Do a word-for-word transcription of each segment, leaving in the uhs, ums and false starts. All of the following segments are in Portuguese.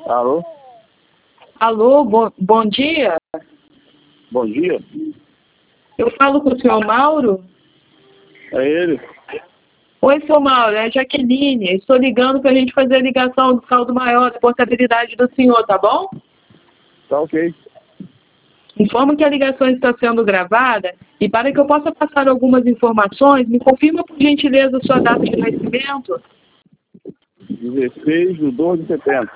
Alô? Alô, bom, bom dia. Bom dia. Eu falo com o senhor Mauro? É ele? Oi, senhor Mauro, é a Jaqueline. Estou ligando para a gente fazer a ligação do saldo maior da portabilidade do senhor, tá bom? Tá ok. Informo que a ligação está sendo gravada e para que eu possa passar algumas informações, me confirma por gentileza a sua data de nascimento. dezesseis de doze de setembro.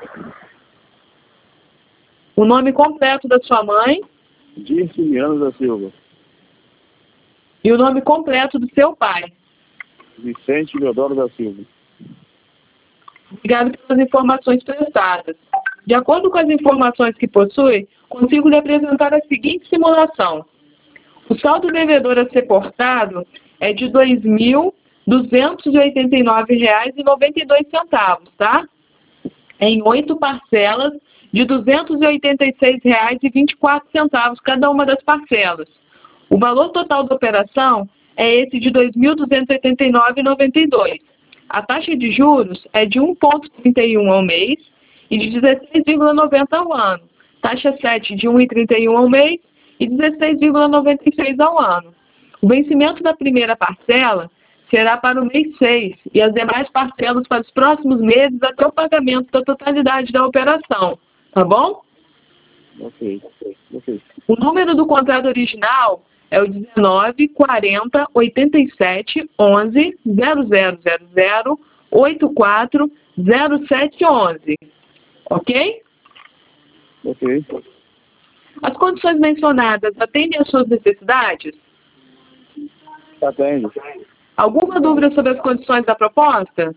O nome completo da sua mãe Dirce Miranda da Silva. e o nome completo do seu pai. Vicente Leodoro da Silva. Obrigado pelas informações prestadas. De acordo com as informações que possui, consigo lhe apresentar a seguinte simulação. O saldo devedor a ser portado é de dois mil duzentos e oitenta e nove reais e noventa e dois centavos, tá? Em oito parcelas de duzentos e oitenta e seis reais e vinte e quatro centavos cada uma das parcelas. O valor total da operação é esse de dois mil duzentos e oitenta e nove reais e noventa e dois centavos. A taxa de juros é de um vírgula trinta e um ao mês e de dezesseis vírgula noventa ao ano. Taxa sete de um vírgula trinta e um ao mês e dezesseis vírgula noventa e seis ao ano. O vencimento da primeira parcela será para o mês seis e as demais parcelas para os próximos meses até o pagamento da totalidade da operação. Tá bom? Ok. Ok. O número do contrato original é o dezenove, quarenta, oitenta e sete, onze, zero zero zero zero, oitenta e quatro, zero sete onze. Ok? Ok. As condições mencionadas atendem às suas necessidades? Atende. Alguma dúvida sobre as condições da proposta?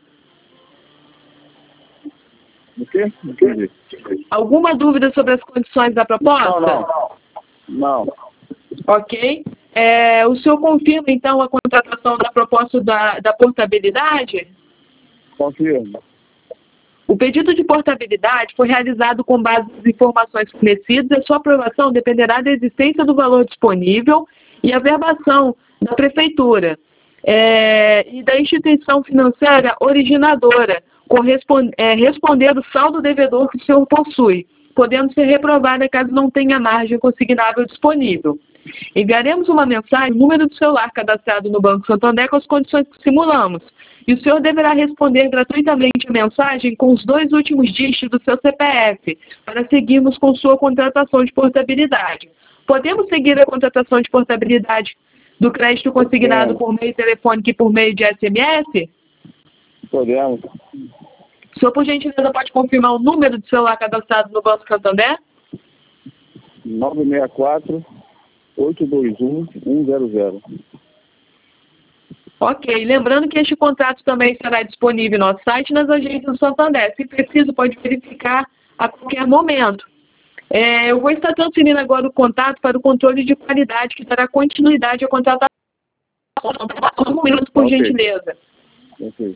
O quê? Entendi. Alguma dúvida sobre as condições da proposta? Não, não. Não. Ok. É, o senhor confirma, então, a contratação da proposta da, da portabilidade? Confirmo. O pedido de portabilidade foi realizado com base nas informações fornecidas e a sua aprovação dependerá da existência do valor disponível e a verbação da Prefeitura é, e da instituição financeira originadora, correspond, é, responder o saldo devedor que o senhor possui, podendo ser reprovada caso não tenha margem consignável disponível. Enviaremos uma mensagem, número do celular cadastrado no Banco Santander com as condições que simulamos. E o senhor deverá responder gratuitamente a mensagem com os dois últimos dígitos do seu C P F, para seguirmos com sua contratação de portabilidade. Podemos seguir a contratação de portabilidade do crédito consignado por meio telefônico e por meio de S M S? Podemos. O senhor, por gentileza, pode confirmar o número de celular cadastrado no Banco Santander? nove seis quatro, oito dois um, um zero zero. Ok. Lembrando que este contrato também estará disponível no nosso site e nas agências do Santander. Se preciso, pode verificar a qualquer momento. É, eu vou estar transferindo agora o contato para o controle de qualidade, que dará continuidade à contratação. Um minuto, por Ok. gentileza. Ok.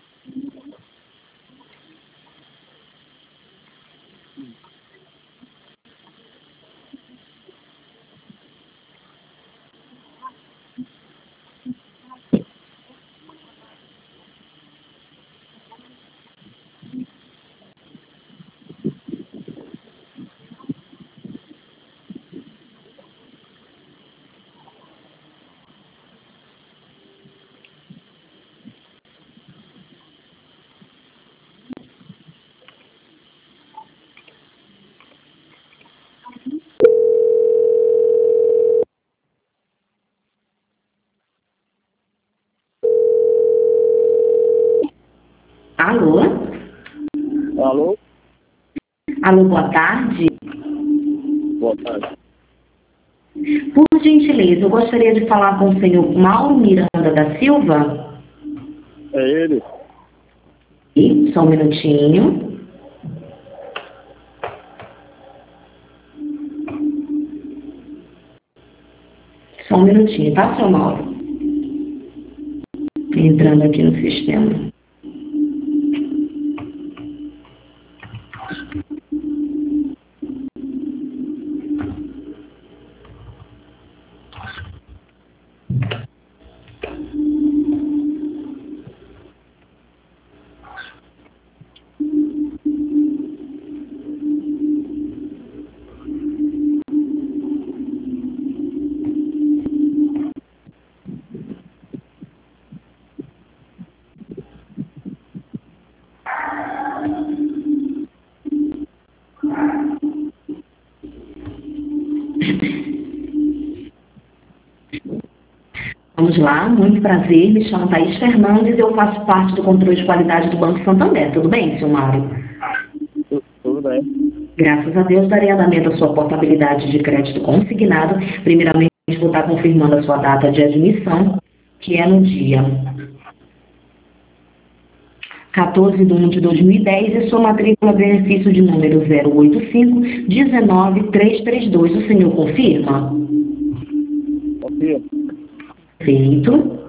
Alô? Alô? Alô, boa tarde. Boa tarde. Por gentileza, eu gostaria de falar com o senhor Mauro Miranda da Silva. É ele? E, só um minutinho. Só um minutinho, tá, seu Mauro? Entrando aqui no sistema. Vamos lá, muito prazer, me chamo Thaís Fernandes e eu faço parte do controle de qualidade do Banco Santander. Tudo bem, senhor Mário? Tudo bem. Graças a Deus, darei andamento à sua portabilidade de crédito consignado. Primeiramente, vou estar confirmando a sua data de admissão, que é no dia quatorze de um de dois mil e dez e sua matrícula benefício de número zero oito cinco um nove três três dois. O senhor confirma? Confia. Feito.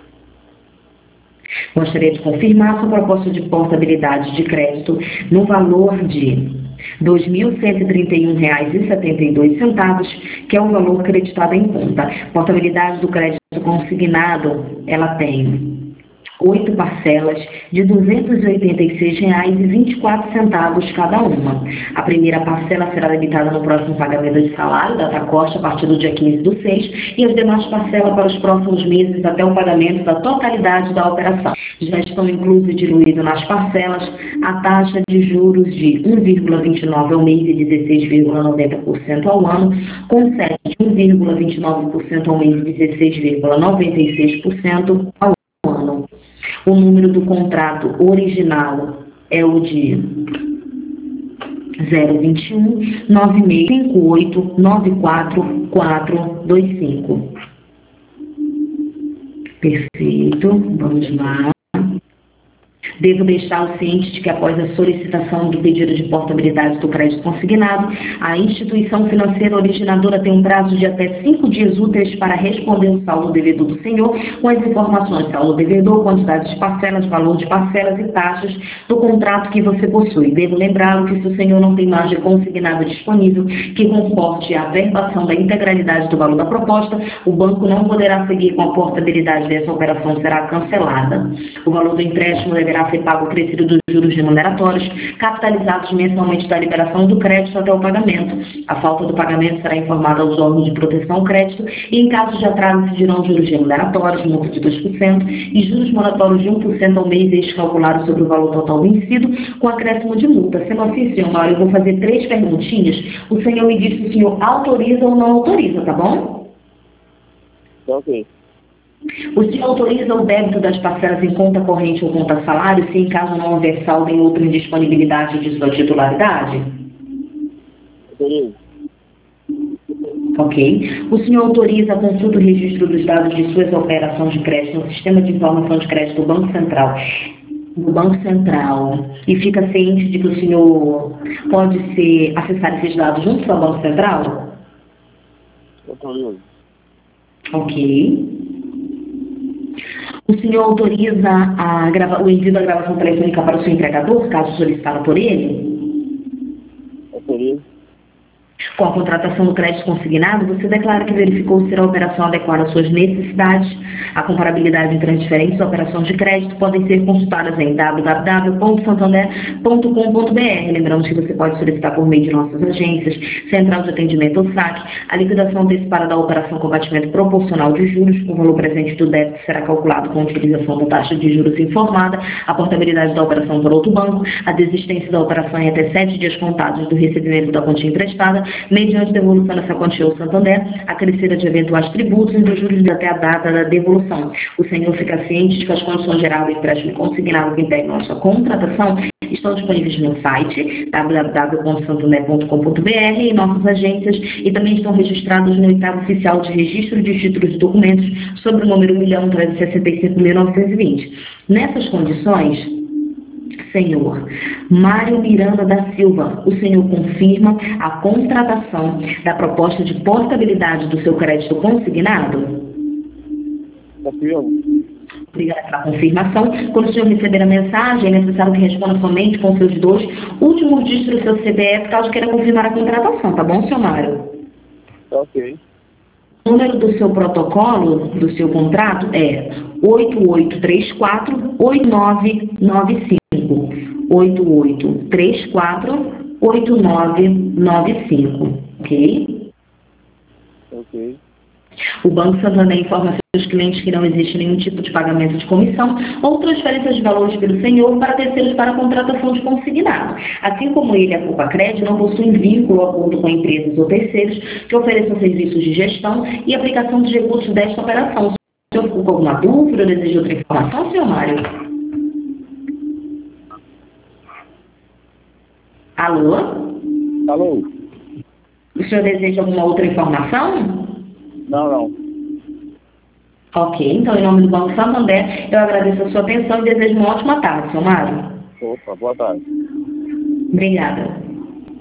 Gostaria de confirmar sua proposta de portabilidade de crédito no valor de dois mil cento e trinta e um reais e setenta e dois centavos, que é o valor creditado em conta. Portabilidade do crédito consignado, ela tem oito parcelas de duzentos e oitenta e seis reais e vinte e quatro centavos cada uma. A primeira parcela será debitada no próximo pagamento de salário, data corte, a partir do dia quinze do seis, e as demais parcelas para os próximos meses até o pagamento da totalidade da operação. Já estão inclusos e diluídos nas parcelas a taxa de juros de um vírgula vinte e nove por cento ao mês e dezesseis vírgula noventa por cento ao ano, com sede de um vírgula vinte e nove por cento ao mês e dezesseis vírgula noventa e seis por cento ao ano. O número do contrato original é o de zero vinte e um, nove seis cinco oito, nove quatro quatro dois cinco. Perfeito, vamos lá. Devo deixá-lo ciente de que, após a solicitação do pedido de portabilidade do crédito consignado, a instituição financeira originadora tem um prazo de até cinco dias úteis para responder o saldo devedor do senhor com as informações de saldo devedor, quantidade de parcelas, valor de parcelas e taxas do contrato que você possui. Devo lembrá-lo que, se o senhor não tem margem consignada disponível que comporte a verbação da integralidade do valor da proposta, o banco não poderá seguir com a portabilidade dessa operação, será cancelada. O valor do empréstimo deverá ser pago crescido dos juros remuneratórios, capitalizados mensalmente da liberação do crédito até o pagamento. A falta do pagamento será informada aos órgãos de proteção ao crédito e, em caso de atraso, incidirão juros remuneratórios, multa de dois por cento e juros moratórios de um por cento ao mês, ex-calculados sobre o valor total vencido, com acréscimo de multa. Sendo assim, senhor Mário, eu vou fazer três perguntinhas. O senhor me diz se o senhor autoriza ou não autoriza, tá bom? Ok. O senhor autoriza o débito das parcelas em conta corrente ou conta salário, se em caso não houver saldo em outra indisponibilidade de sua titularidade? Autoriza. Ok. O senhor autoriza a consulta e registro dos dados de suas operações de crédito no Sistema de Informação de Crédito do Banco Central, do Banco Central, e fica ciente de que o senhor pode ser, acessar esses dados junto ao Banco Central? Autoriza. Ok. O senhor autoriza a grava... o envio da gravação telefônica para o seu empregador, caso solicitado por ele? Autoriza. Com a contratação do crédito consignado, você declara que verificou ser a operação adequada às suas necessidades. A comparabilidade entre as diferentes operações de crédito podem ser consultadas em w w w ponto santander ponto com ponto b r. Lembramos que você pode solicitar por meio de nossas agências, Central de Atendimento ou saque, a liquidação antecipada da operação com batimento proporcional de juros. O valor presente do débito será calculado com a utilização da taxa de juros informada, a portabilidade da operação por outro banco, a desistência da operação em até sete dias contados do recebimento da quantia emprestada, mediante devolução dessa quantia ao Santander, a crescida de eventuais tributos e dos juros até a data da devolução. O senhor fica ciente de que as condições gerais do empréstimo consignado que integram a sua contratação estão disponíveis no site w w w ponto santander ponto com ponto b r e em nossas agências, e também estão registrados no oitavo oficial de registro de títulos e documentos sobre o número um milhão trezentos e sessenta e cinco mil novecentos e vinte. Nessas condições, senhor Mário Miranda da Silva, o senhor confirma a contratação da proposta de portabilidade do seu crédito consignado? Confirmo. Obrigada pela confirmação. Quando o senhor receber a mensagem, é necessário que responda somente com seus dois últimos dígitos do seu C P F, caso queira confirmar a contratação, tá bom, senhor Mário? Ok. O número do seu protocolo, do seu contrato, é oito oito três quatro, oito nove nove cinco. oito oito três quatro, oito nove nove cinco. Ok? Ok. O Banco Santander informa seus clientes que não existe nenhum tipo de pagamento de comissão ou transferência de valores pelo senhor para terceiros para a contratação de consignado. Assim como ele, a Culpa Crédito, não possui vínculo ou acordo com empresas ou terceiros que ofereçam serviços de gestão e aplicação de recursos desta operação. O senhor com alguma dúvida ou deseja outra informação, senhor Mário? Alô? Alô? O senhor deseja alguma outra informação? Não, não. Ok, então em nome do Banco Santander, eu agradeço a sua atenção e desejo uma ótima tarde, senhor Mário. Opa, boa tarde. Obrigada.